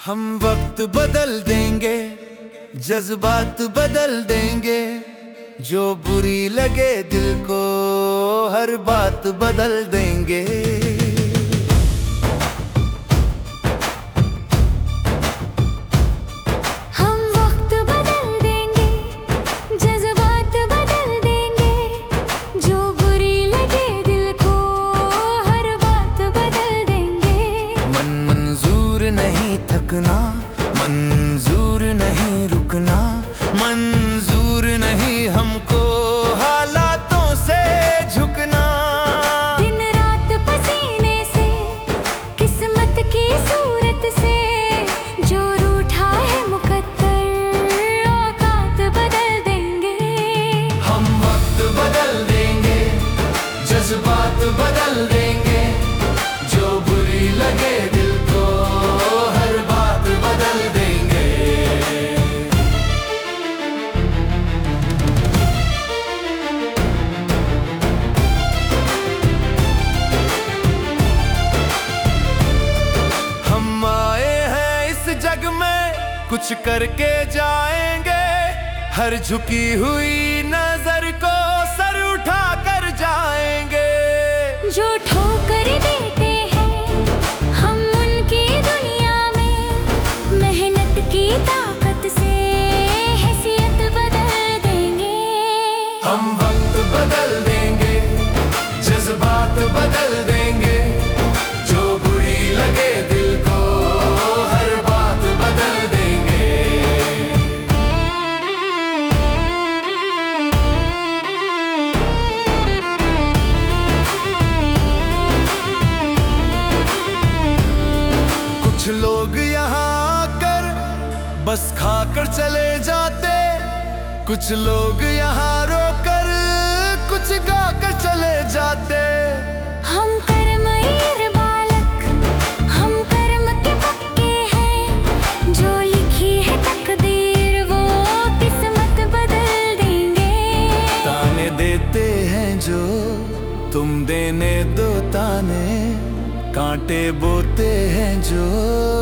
हम वक्त बदल देंगे, जज्बात बदल देंगे, जो बुरी लगे दिल को हर बात बदल देंगे। हम वक्त बदल देंगे, जज्बात बदल देंगे, जो बुरी लगे दिल को हर बात बदल देंगे। मंजूर नहीं थकना, मंजूर नहीं रुकना, मंजूर नहीं हमको हालातों से झुकना। दिन रात पसीने से, किस्मत की सूरत से, जो रूठा है मुकद्दर औकात बदल देंगे। हम वक्त बदल देंगे, जज्बात बदल देंगे, जो बुरी लगे दिल को हर बात बदल देंगे। हम आए हैं इस जग में कुछ करके जाएंगे, हर झुकी हुई नजर को सर उठा कर जाएंगे। जो ठोकर देते हैं हम उनकी दुनिया में, मेहनत की ताकत से हैसियत बदल देंगे। हम वक्त बदल देंगे, जज्बात बदल देंगे, जो बुरी लगे दिल को हर बात बदल देंगे। कुछ लोग यहाँ आकर बस खाकर चले जाते, कुछ लोग यहाँ रोकर कुछ गाकर चले जाते। हम कर्मईर बालक, हम कर्म के पक्के हैं, जो लिखी है तकदीर वो किस्मत बदल देंगे। ताने देते हैं जो तुम देने दो ताने, कांटे बोते हैं जो